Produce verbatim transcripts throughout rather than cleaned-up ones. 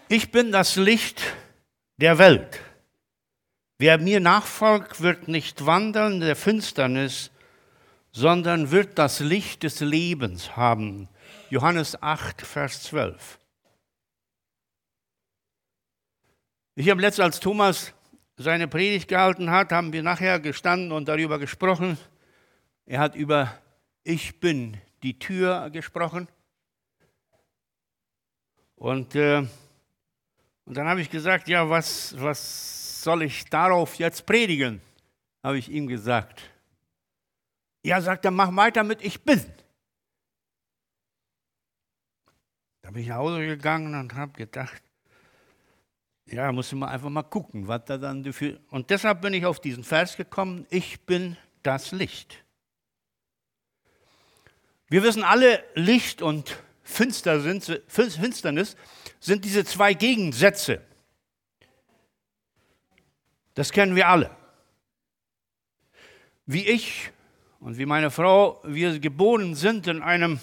Ich bin das Licht der Welt. Wer mir nachfolgt, wird nicht wandern in der Finsternis, sondern wird das Licht des Lebens haben. Johannes acht, Vers zwölf. Ich habe letztens, als Thomas seine Predigt gehalten hat, haben wir nachher gestanden und darüber gesprochen. Er hat über Ich bin die Tür gesprochen. Und, äh, und dann habe ich gesagt, ja, was, was soll ich darauf jetzt predigen? Habe ich ihm gesagt. Ja, sagt er, mach weiter mit Ich bin. Da bin ich nach Hause gegangen und habe gedacht, ja, muss ich mal einfach mal gucken, was da dann dafür. Und deshalb bin ich auf diesen Vers gekommen, ich bin das Licht. Wir wissen alle, Licht und Finster sind, Finsternis sind diese zwei Gegensätze. Das kennen wir alle. Wie ich und wie meine Frau, wir geboren sind in einem,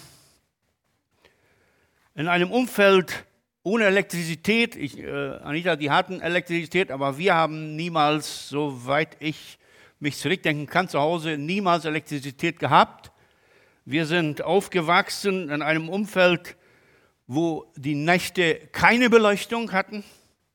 in einem Umfeld ohne Elektrizität. Ich, äh, Anita, die hatten Elektrizität, aber wir haben niemals, soweit ich mich zurückdenken kann, zu Hause niemals Elektrizität gehabt. Wir sind aufgewachsen in einem Umfeld, wo die Nächte keine Beleuchtung hatten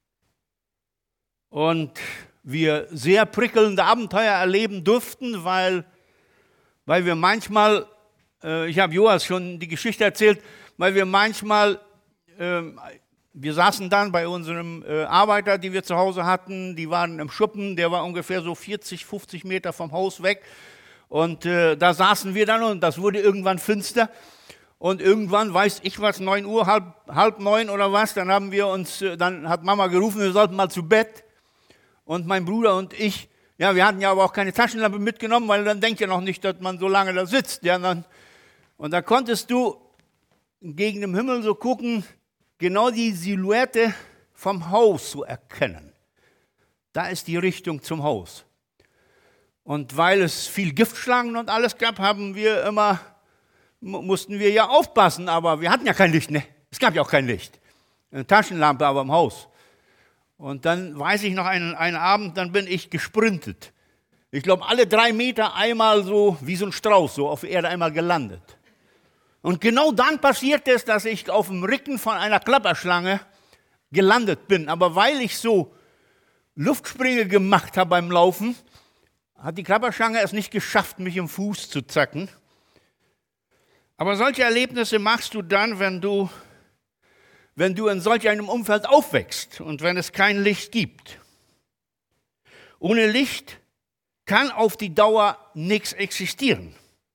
und wir sehr prickelnde Abenteuer erleben durften, weil, weil wir manchmal, äh, ich habe Joas schon die Geschichte erzählt, weil wir manchmal, äh, wir saßen dann bei unserem äh, Arbeiter, die wir zu Hause hatten, die waren im Schuppen, der war ungefähr so vierzig, fünfzig Meter vom Haus weg. Und äh, da saßen wir dann und das wurde irgendwann finster. Und irgendwann, weiß ich was, neun Uhr, halb, halb neun oder was, dann haben wir uns, äh, dann hat Mama gerufen, wir sollten mal zu Bett. Und mein Bruder und ich, ja, wir hatten ja aber auch keine Taschenlampe mitgenommen, weil dann denkt ja noch nicht, dass man so lange da sitzt. Ja, dann, und da konntest du gegen den Himmel so gucken, genau die Silhouette vom Haus so erkennen. Da ist die Richtung zum Haus. Und weil es viel Giftschlangen und alles gab, haben wir immer, mussten wir ja aufpassen, aber wir hatten ja kein Licht, ne? Es gab ja auch kein Licht. Eine Taschenlampe aber im Haus. Und dann weiß ich noch einen, einen Abend, dann bin ich gesprintet. Ich glaube, alle drei Meter einmal so wie so ein Strauß, so auf der Erde einmal gelandet. Und genau dann passiert es, dass ich auf dem Rücken von einer Klapperschlange gelandet bin. Aber weil ich so Luftsprünge gemacht habe beim Laufen, hat die Klapperschlange es nicht geschafft, mich im Fuß zu zacken. Aber solche Erlebnisse machst du dann, wenn du, wenn du in solch einem Umfeld aufwächst und wenn es kein Licht gibt. Ohne Licht kann auf die Dauer nichts existieren.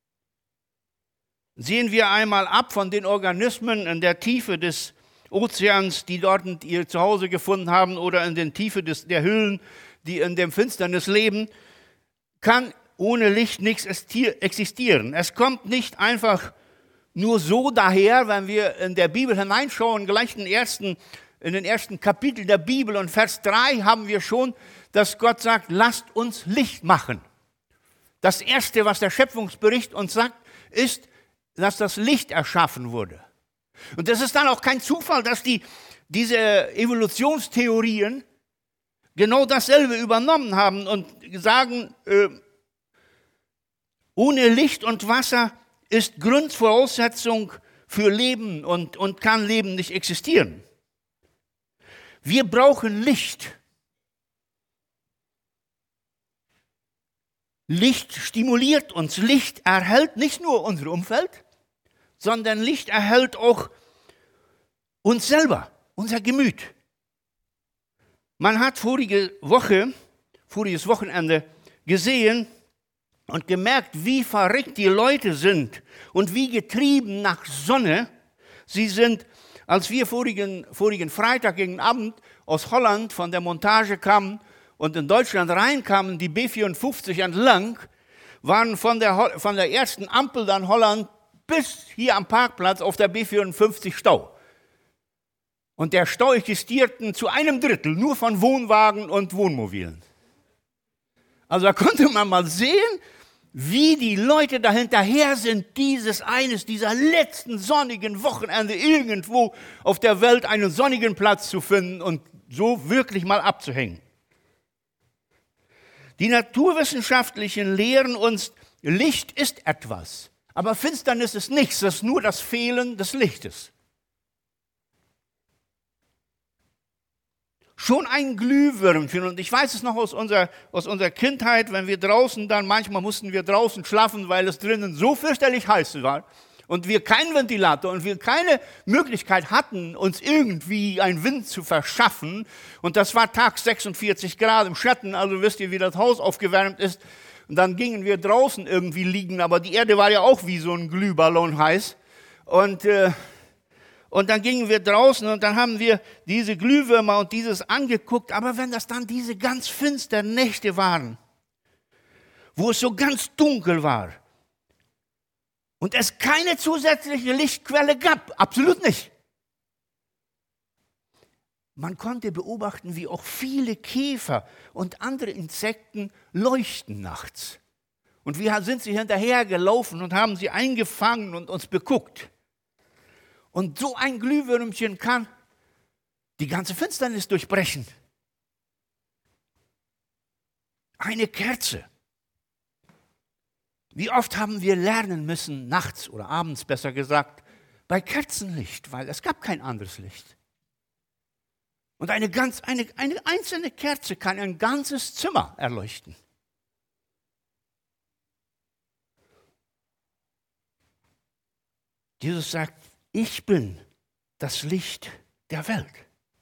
Sehen wir einmal ab von den Organismen in der Tiefe des Ozeans, die dort ihr Zuhause gefunden haben, oder in der Tiefe des, der Höhlen, die in der Finsternis leben, kann ohne Licht nichts existieren. Es kommt nicht einfach nur so daher, wenn wir in der Bibel hineinschauen, gleich in den ersten, in den ersten Kapitel der Bibel und Vers drei haben wir schon, dass Gott sagt, lasst uns Licht machen. Das Erste, was der Schöpfungsbericht uns sagt, ist, dass das Licht erschaffen wurde. Und das ist dann auch kein Zufall, dass die, diese Evolutionstheorien genau dasselbe übernommen haben und sagen, äh, ohne Licht und Wasser ist Grundvoraussetzung für Leben und, und kann Leben nicht existieren. Wir brauchen Licht. Licht stimuliert uns. Licht erhält nicht nur unser Umfeld, sondern Licht erhält auch uns selber, unser Gemüt. Man hat vorige Woche, voriges Wochenende gesehen und gemerkt, wie verrückt die Leute sind und wie getrieben nach Sonne sie sind. Als wir vorigen, vorigen Freitag gegen Abend aus Holland von der Montage kamen und in Deutschland reinkamen, die B vierundfünfzig entlang, waren von der, von der ersten Ampel dann Holland bis hier am Parkplatz auf der B vierundfünfzig Stau. Und der Stau existierte zu einem Drittel nur von Wohnwagen und Wohnmobilen. Also da konnte man mal sehen, wie die Leute dahinterher sind, dieses eines dieser letzten sonnigen Wochenende irgendwo auf der Welt einen sonnigen Platz zu finden und so wirklich mal abzuhängen. Die naturwissenschaftlichen lehren uns, Licht ist etwas, aber Finsternis ist nichts, das ist nur das Fehlen des Lichtes. Schon ein Glühwürmchen, und ich weiß es noch aus unserer, aus unserer Kindheit, wenn wir draußen dann, manchmal mussten wir draußen schlafen, weil es drinnen so fürchterlich heiß war und wir keinen Ventilator und wir keine Möglichkeit hatten, uns irgendwie einen Wind zu verschaffen. Und das war tags sechsundvierzig Grad im Schatten, also wisst ihr, wie das Haus aufgewärmt ist. Und dann gingen wir draußen irgendwie liegen, aber die Erde war ja auch wie so ein Glühballon heiß. Und... Äh, Und dann gingen wir draußen und dann haben wir diese Glühwürmer und dieses angeguckt. Aber wenn das dann diese ganz finsteren Nächte waren, wo es so ganz dunkel war und es keine zusätzliche Lichtquelle gab, absolut nicht. Man konnte beobachten, wie auch viele Käfer und andere Insekten leuchten nachts. Und wie sind sie hinterhergelaufen und haben sie eingefangen und uns beguckt. Und so ein Glühwürmchen kann die ganze Finsternis durchbrechen. Eine Kerze. Wie oft haben wir lernen müssen, nachts oder abends besser gesagt, bei Kerzenlicht, weil es gab kein anderes Licht. Und eine, ganz, eine, eine einzelne Kerze kann ein ganzes Zimmer erleuchten. Jesus sagt, ich bin das Licht der Welt.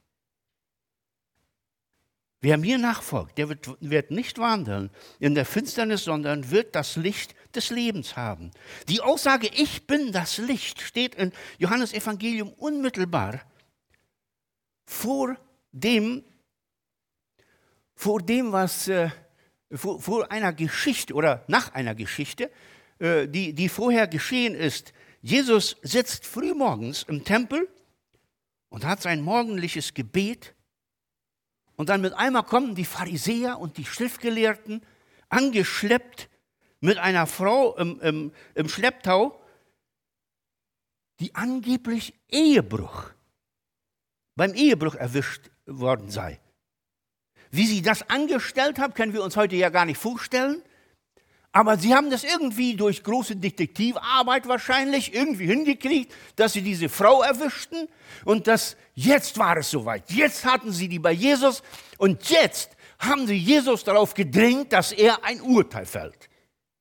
Wer mir nachfolgt, der wird, wird nicht wandeln in der Finsternis, sondern wird das Licht des Lebens haben. Die Aussage, ich bin das Licht, steht in Johannes Evangelium unmittelbar vor dem, vor dem was, äh, vor, vor einer Geschichte oder nach einer Geschichte, äh, die, die vorher geschehen ist. Jesus sitzt frühmorgens im Tempel und hat sein morgendliches Gebet. Und dann mit einmal kommen die Pharisäer und die Schriftgelehrten, angeschleppt mit einer Frau im, im, im Schlepptau, die angeblich Ehebruch, beim Ehebruch erwischt worden sei. Wie sie das angestellt haben, können wir uns heute ja gar nicht vorstellen. Aber sie haben das irgendwie durch große Detektivarbeit wahrscheinlich irgendwie hingekriegt, dass sie diese Frau erwischten und dass jetzt war es soweit. Jetzt hatten sie die bei Jesus und jetzt haben sie Jesus darauf gedrängt, dass er ein Urteil fällt.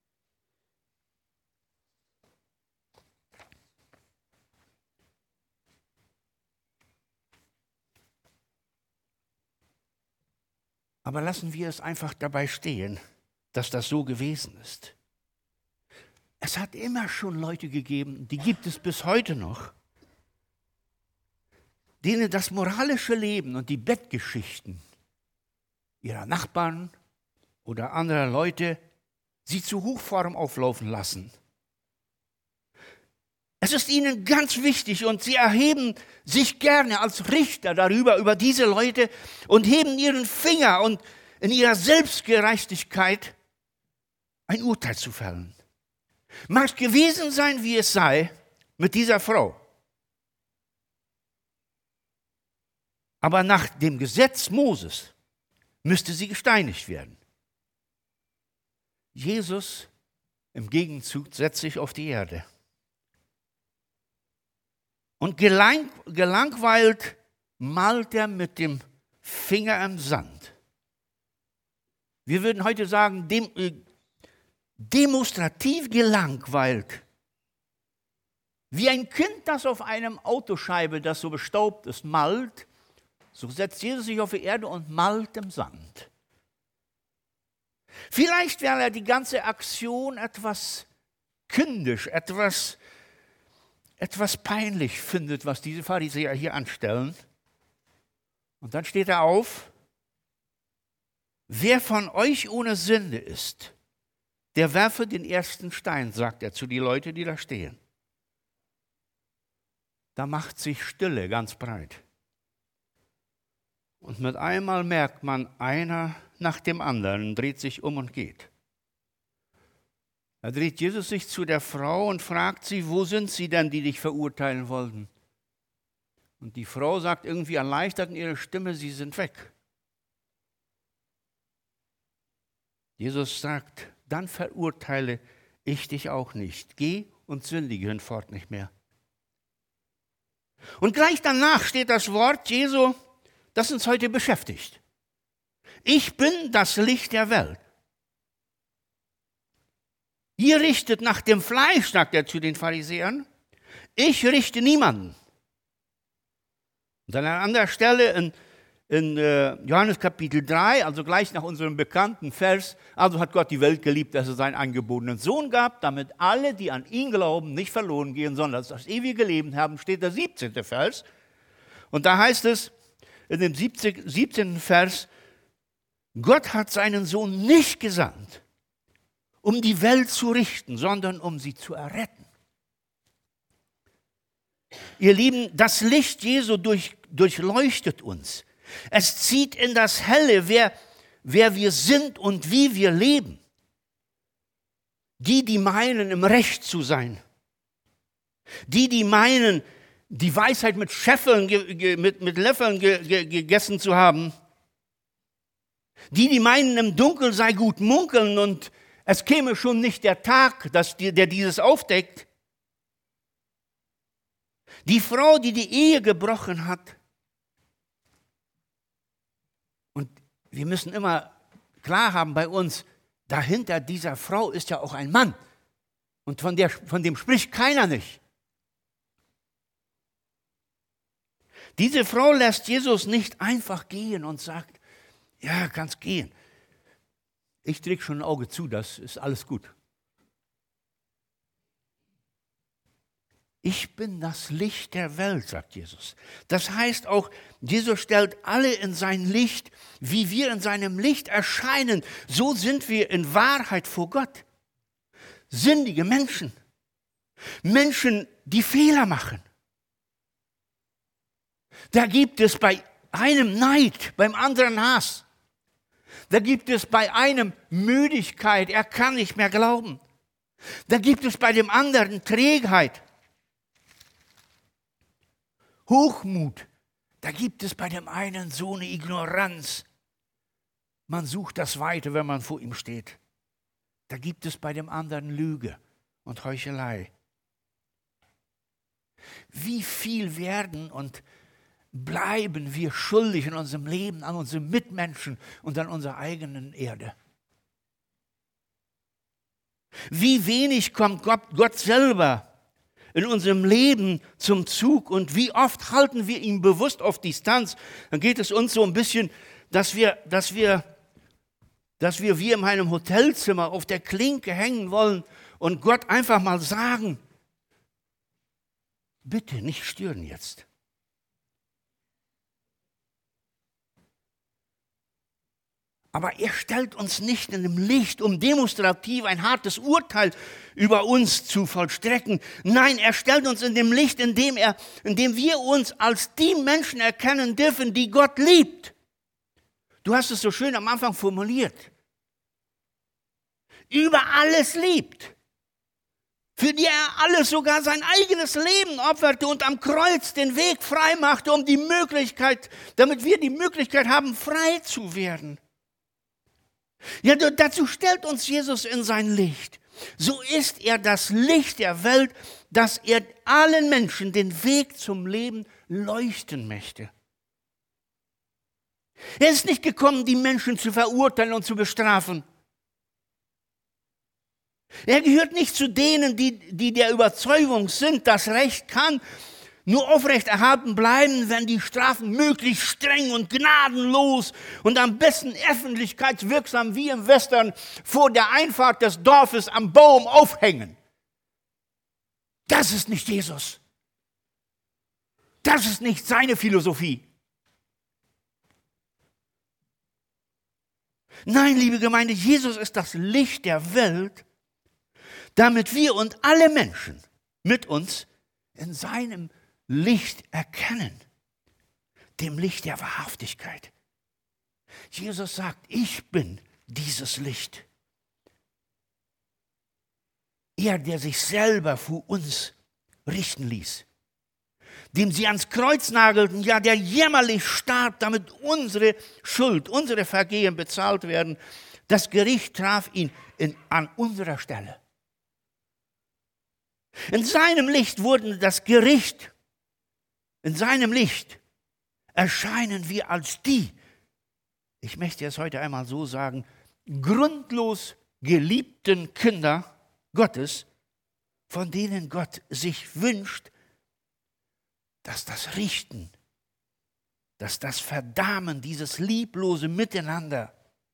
Aber lassen wir es einfach dabei stehen, dass das so gewesen ist. Es hat immer schon Leute gegeben, die gibt es bis heute noch, denen das moralische Leben und die Bettgeschichten ihrer Nachbarn oder anderer Leute sie zu Hochform auflaufen lassen. Es ist ihnen ganz wichtig und sie erheben sich gerne als Richter darüber, über diese Leute und heben ihren Finger und in ihrer Selbstgerechtigkeit ein Urteil zu fällen. Mag gewesen sein, wie es sei, mit dieser Frau. Aber nach dem Gesetz Moses müsste sie gesteinigt werden. Jesus im Gegenzug setzt sich auf die Erde. Und gelang, gelangweilt malt er mit dem Finger im Sand. Wir würden heute sagen, dem, äh, demonstrativ gelangweilt. Wie ein Kind, das auf einem Autoscheibe, das so bestaubt ist, malt, so setzt Jesus sich auf die Erde und malt im Sand. Vielleicht, weil er die ganze Aktion etwas kindisch, etwas, etwas peinlich findet, was diese Pharisäer hier anstellen. Und dann steht er auf, wer von euch ohne Sünde ist, der werfe den ersten Stein, sagt er zu den Leuten, die da stehen. Da macht sich Stille ganz breit. Und mit einmal merkt man, einer nach dem anderen dreht sich um und geht. Da dreht Jesus sich zu der Frau und fragt sie, wo sind sie denn, die dich verurteilen wollten? Und die Frau sagt irgendwie erleichtert in ihrer Stimme, sie sind weg. Jesus sagt, dann verurteile ich dich auch nicht. Geh und sündige hinfort nicht mehr. Und gleich danach steht das Wort Jesu, das uns heute beschäftigt. Ich bin das Licht der Welt. Ihr richtet nach dem Fleisch, sagt er zu den Pharisäern. Ich richte niemanden. Und an einer anderen Stelle in, in äh, Johannes Kapitel drei, also gleich nach unserem bekannten Vers, also hat Gott die Welt geliebt, dass er seinen eingeborenen Sohn gab, damit alle, die an ihn glauben, nicht verloren gehen, sondern das ewige Leben haben, steht der siebzehnte Vers. Und da heißt es in dem siebzehnten Vers, Gott hat seinen Sohn nicht gesandt, um die Welt zu richten, sondern um sie zu erretten. Ihr Lieben, das Licht Jesu durch, durchleuchtet uns. Es zieht in das Helle, wer, wer wir sind und wie wir leben. Die, die meinen, im Recht zu sein. Die, die meinen, die Weisheit mit Scheffeln, mit, mit Löffeln ge, ge, gegessen zu haben. Die, die meinen, im Dunkeln sei gut munkeln und es käme schon nicht der Tag, dass die, der dieses aufdeckt. Die Frau, die die Ehe gebrochen hat. Und wir müssen immer klar haben bei uns, dahinter dieser Frau ist ja auch ein Mann. Und von, der, von dem spricht keiner nicht. Diese Frau lässt Jesus nicht einfach gehen und sagt, ja, kannst gehen. Ich drücke schon ein Auge zu, das ist alles gut. Ich bin das Licht der Welt, sagt Jesus. Das heißt auch, Jesus stellt alle in sein Licht, wie wir in seinem Licht erscheinen. So sind wir in Wahrheit vor Gott. Sündige Menschen. Menschen, die Fehler machen. Da gibt es bei einem Neid, beim anderen Hass. Da gibt es bei einem Müdigkeit, er kann nicht mehr glauben. Da gibt es bei dem anderen Trägheit, Hochmut. Da gibt es bei dem einen so eine Ignoranz. Man sucht das Weite, wenn man vor ihm steht. Da gibt es bei dem anderen Lüge und Heuchelei. Wie viel werden und bleiben wir schuldig in unserem Leben an unsere Mitmenschen und an unserer eigenen Erde? Wie wenig kommt Gott, Gott selber in unserem Leben zum Zug und wie oft halten wir ihn bewusst auf Distanz? Dann geht es uns so ein bisschen, dass wir, dass wir, dass wir wie in einem Hotelzimmer auf der Klinke hängen wollen und Gott einfach mal sagen, bitte nicht stören jetzt. Aber er stellt uns nicht in dem Licht, um demonstrativ ein hartes Urteil über uns zu vollstrecken. Nein, er stellt uns in dem Licht, in dem, er, in dem wir uns als die Menschen erkennen dürfen, die Gott liebt. Du hast es so schön am Anfang formuliert. Über alles liebt. Für die er alles, sogar sein eigenes Leben opferte und am Kreuz den Weg frei machte, um die Möglichkeit, damit wir die Möglichkeit haben, frei zu werden. Ja, dazu stellt uns Jesus in sein Licht. So ist er das Licht der Welt, dass er allen Menschen den Weg zum Leben leuchten möchte. Er ist nicht gekommen, die Menschen zu verurteilen und zu bestrafen. Er gehört nicht zu denen, die, die der Überzeugung sind, das Recht kann nur aufrecht erhalten bleiben, wenn die Strafen möglichst streng und gnadenlos und am besten öffentlichkeitswirksam wie im Western vor der Einfahrt des Dorfes am Baum aufhängen. Das ist nicht Jesus. Das ist nicht seine Philosophie. Nein, liebe Gemeinde, Jesus ist das Licht der Welt, damit wir und alle Menschen mit uns in seinem Licht erkennen, dem Licht der Wahrhaftigkeit. Jesus sagt, ich bin dieses Licht. Er, der sich selber für uns richten ließ, dem sie ans Kreuz nagelten, ja, der jämmerlich starb, damit unsere Schuld, unsere Vergehen bezahlt werden. Das Gericht traf ihn in, an unserer Stelle. In seinem Licht wurde das Gericht, in seinem Licht erscheinen wir als die, ich möchte es heute einmal so sagen, grundlos geliebten Kinder Gottes, von denen Gott sich wünscht, dass das Richten, dass das Verdammen, dieses lieblose Miteinander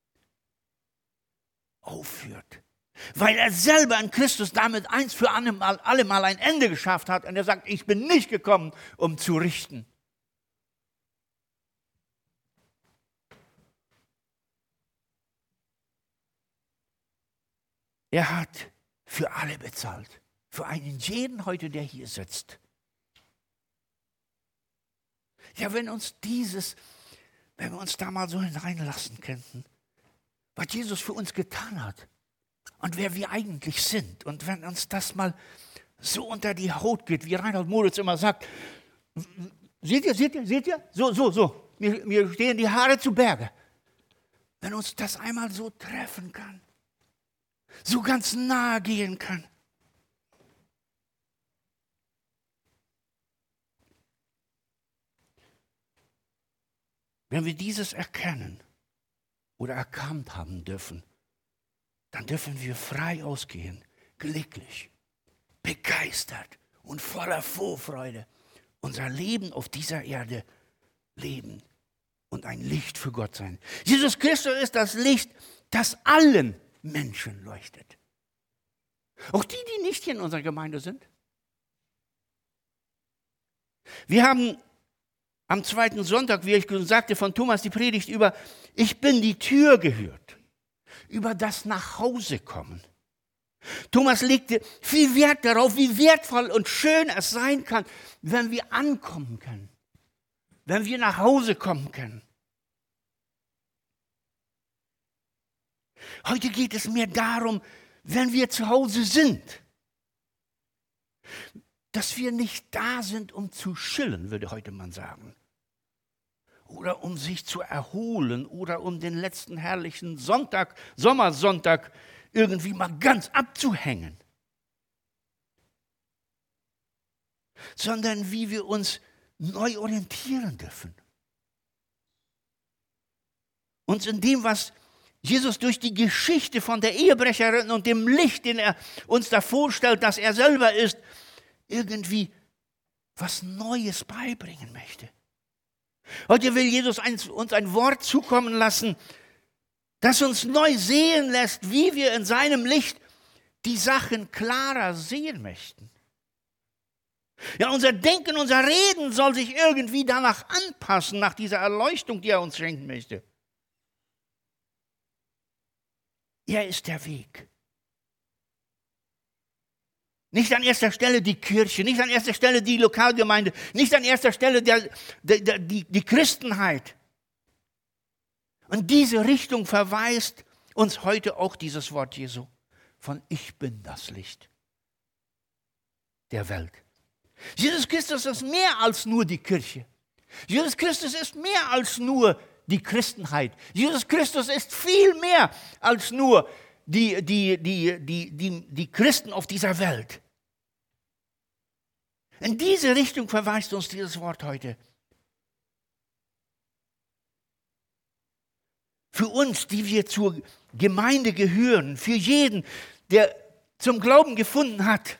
aufhört. Weil er selber in Christus damit eins für allemal, allemal ein Ende geschafft hat. Und er sagt, ich bin nicht gekommen, um zu richten. Er hat für alle bezahlt. Für einen jeden heute, der hier sitzt. Ja, wenn uns dieses, wenn wir uns da mal so hineinlassen könnten, was Jesus für uns getan hat und wer wir eigentlich sind. Und wenn uns das mal so unter die Haut geht, wie Reinhold Moritz immer sagt, seht ihr, seht ihr, seht ihr? So, so, so. Mir, mir stehen die Haare zu Berge. Wenn uns das einmal so treffen kann, so ganz nahe gehen kann. Wenn wir dieses erkennen oder erkannt haben dürfen, dann dürfen wir frei ausgehen, glücklich, begeistert und voller Vorfreude unser Leben auf dieser Erde leben und ein Licht für Gott sein. Jesus Christus ist das Licht, das allen Menschen leuchtet. Auch die, die nicht hier in unserer Gemeinde sind. Wir haben am zweiten Sonntag, wie ich schon sagte, von Thomas die Predigt über Ich bin die Tür gehört, über das Nachhausekommen. Thomas legte viel Wert darauf, wie wertvoll und schön es sein kann, wenn wir ankommen können, wenn wir nach Hause kommen können. Heute geht es mir darum, wenn wir zu Hause sind, dass wir nicht da sind, um zu chillen, würde heute man sagen. Oder um sich zu erholen oder um den letzten herrlichen Sonntag, Sommersonntag irgendwie mal ganz abzuhängen. Sondern wie wir uns neu orientieren dürfen. Uns in dem, was Jesus durch die Geschichte von der Ehebrecherin und dem Licht, den er uns da vorstellt, dass er selber ist, irgendwie was Neues beibringen möchte. Heute will Jesus uns ein Wort zukommen lassen, das uns neu sehen lässt, wie wir in seinem Licht die Sachen klarer sehen möchten. Ja, unser Denken, unser Reden soll sich irgendwie danach anpassen, nach dieser Erleuchtung, die er uns schenken möchte. Er ist der Weg. Nicht an erster Stelle die Kirche, nicht an erster Stelle die Lokalgemeinde, nicht an erster Stelle der, der, der, die, die Christenheit. Und diese Richtung verweist uns heute auch dieses Wort Jesu von Ich bin das Licht der Welt. Jesus Christus ist mehr als nur die Kirche. Jesus Christus ist mehr als nur die Christenheit. Jesus Christus ist viel mehr als nur die, die, die, die, die, die Christen auf dieser Welt. In diese Richtung verweist uns dieses Wort heute. Für uns, die wir zur Gemeinde gehören, für jeden, der zum Glauben gefunden hat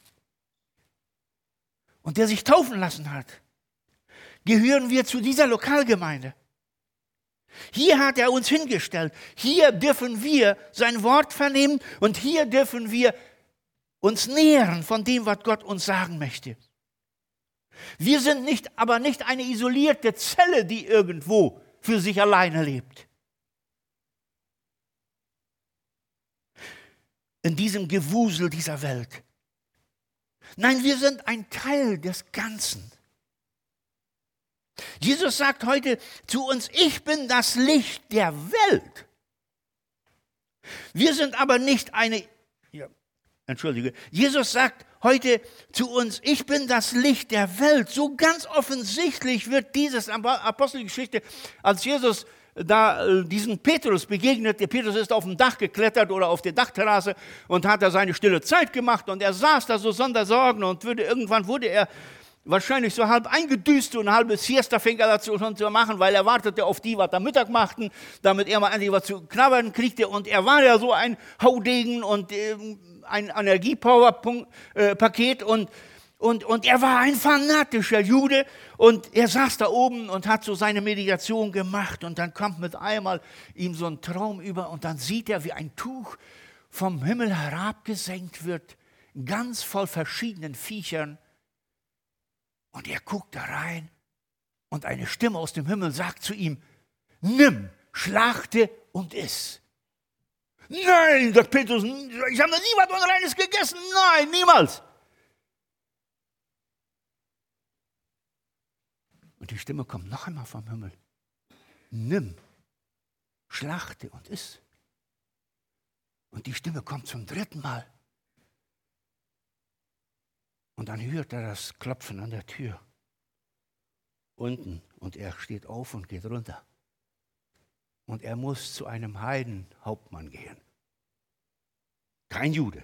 und der sich taufen lassen hat, gehören wir zu dieser Lokalgemeinde. Hier hat er uns hingestellt. Hier dürfen wir sein Wort vernehmen und hier dürfen wir uns nähren von dem, was Gott uns sagen möchte. Wir sind nicht, aber nicht eine isolierte Zelle, die irgendwo für sich alleine lebt. In diesem Gewusel dieser Welt. Nein, wir sind ein Teil des Ganzen. Jesus sagt heute zu uns, ich bin das Licht der Welt. Wir sind aber nicht eine, ja, entschuldige, Jesus sagt heute zu uns, ich bin das Licht der Welt. So ganz offensichtlich wird dieses Apostelgeschichte, als Jesus da äh, diesen Petrus begegnet. Der Petrus ist auf dem Dach geklettert oder auf der Dachterrasse und hat da seine stille Zeit gemacht und er saß da so sonder Sorgen und würde, irgendwann wurde er wahrscheinlich so halb eingedüst und eine halbe Siesta fing er dazu schon zu machen, weil er wartete auf die, was da Mittag machten, damit er mal endlich was zu knabbern kriegte. Und er war ja so ein Haudegen und äh, ein Energiepower-Paket und Und, und er war ein fanatischer Jude und er saß da oben und hat so seine Meditation gemacht und dann kommt mit einmal ihm so ein Traum über und dann sieht er, wie ein Tuch vom Himmel herabgesenkt wird, ganz voll verschiedenen Viechern und er guckt da rein und eine Stimme aus dem Himmel sagt zu ihm, nimm, schlachte und iss. Nein, sagt Petrus, ich habe noch nie was Unreines gegessen, nein, niemals. Und die Stimme kommt noch einmal vom Himmel. Nimm, schlachte und iss. Und die Stimme kommt zum dritten Mal. Und dann hört er das Klopfen an der Tür. Unten. Und er steht auf und geht runter. Und er muss zu einem Heidenhauptmann gehen. Kein Jude.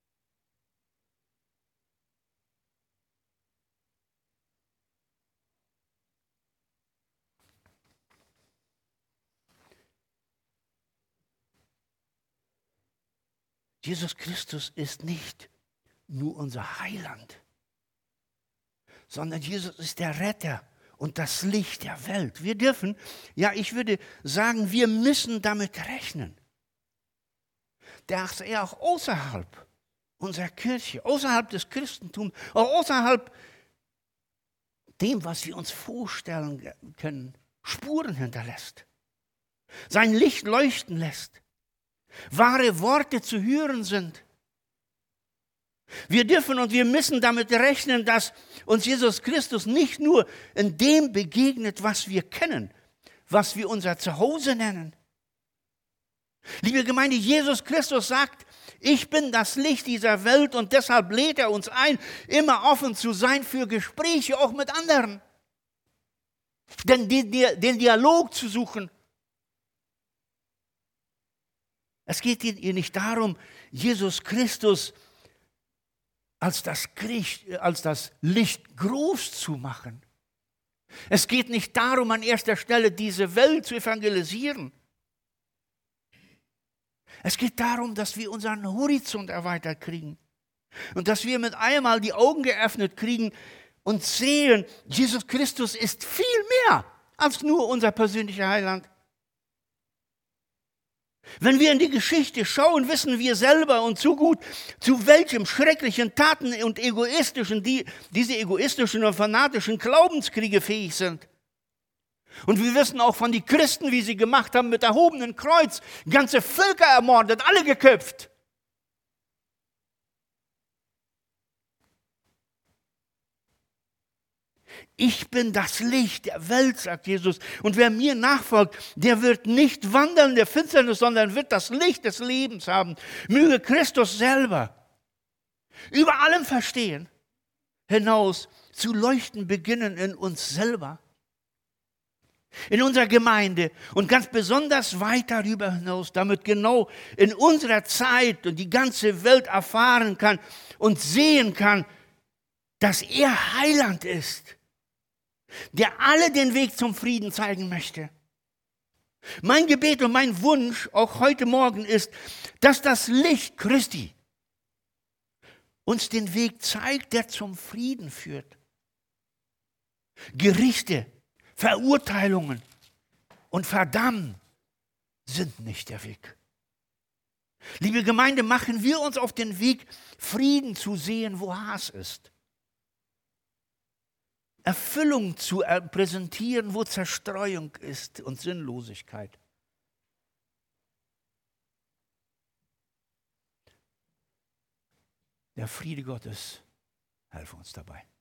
Jesus Christus ist nicht nur unser Heiland, sondern Jesus ist der Retter und das Licht der Welt. Wir dürfen, ja, ich würde sagen, wir müssen damit rechnen, dass er auch außerhalb unserer Kirche, außerhalb des Christentums, auch außerhalb dem, was wir uns vorstellen können, Spuren hinterlässt, sein Licht leuchten lässt, wahre Worte zu hören sind. Wir dürfen und wir müssen damit rechnen, dass uns Jesus Christus nicht nur in dem begegnet, was wir kennen, was wir unser Zuhause nennen. Liebe Gemeinde, Jesus Christus sagt, ich bin das Licht dieser Welt und deshalb lädt er uns ein, immer offen zu sein für Gespräche, auch mit anderen. Denn den, den Dialog zu suchen. Es geht hier nicht darum, Jesus Christus als das, als das Licht groß zu machen. Es geht nicht darum, an erster Stelle diese Welt zu evangelisieren. Es geht darum, dass wir unseren Horizont erweitert kriegen und dass wir mit einmal die Augen geöffnet kriegen und sehen, Jesus Christus ist viel mehr als nur unser persönlicher Heiland. Wenn wir in die Geschichte schauen, wissen wir selber und zu gut, zu welchen schrecklichen Taten und egoistischen, die, diese egoistischen und fanatischen Glaubenskriege fähig sind. Und wir wissen auch von den Christen, wie sie gemacht haben mit erhobenem Kreuz, ganze Völker ermordet, alle geköpft. Ich bin das Licht der Welt, sagt Jesus. Und wer mir nachfolgt, der wird nicht wandeln in der Finsternis, sondern wird das Licht des Lebens haben. Möge Christus selber über allem Verstehen hinaus zu leuchten beginnen in uns selber, in unserer Gemeinde und ganz besonders weit darüber hinaus, damit genau in unserer Zeit und die ganze Welt erfahren kann und sehen kann, dass er Heiland ist, der alle den Weg zum Frieden zeigen möchte. Mein Gebet und mein Wunsch auch heute Morgen ist, dass das Licht Christi uns den Weg zeigt, der zum Frieden führt. Gerichte, Verurteilungen und Verdammen sind nicht der Weg. Liebe Gemeinde, machen wir uns auf den Weg, Frieden zu sehen, wo Hass ist. Erfüllung zu präsentieren, wo Zerstreuung ist und Sinnlosigkeit. Der Friede Gottes helfe uns dabei.